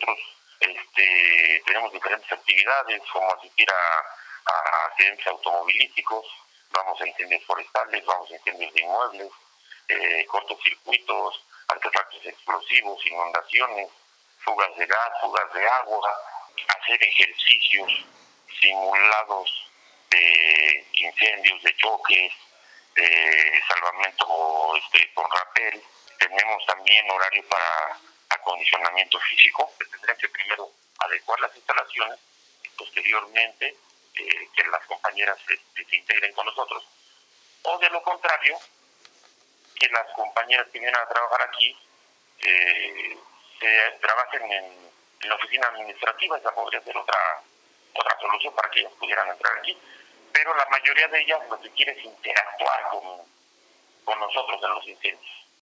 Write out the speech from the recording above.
nosotros tenemos diferentes actividades, como asistir a accidentes automovilísticos, vamos a incendios forestales, vamos a incendios de inmuebles, cortocircuitos, artefactos explosivos, inundaciones, fugas de gas, fugas de agua, hacer ejercicios simulados de incendios, de choques, de salvamento con rapel. Tenemos también horario para acondicionamiento físico. Tendrán que primero adecuar las instalaciones y posteriormente que las compañeras se integren con nosotros. O de lo contrario, que las compañeras que vienen a trabajar aquí se trabajen en la oficina administrativa. Esa podría ser otra solución para que ellas pudieran entrar aquí. Pero la mayoría de ellas lo que quiere es interactuar con nosotros en los incendios.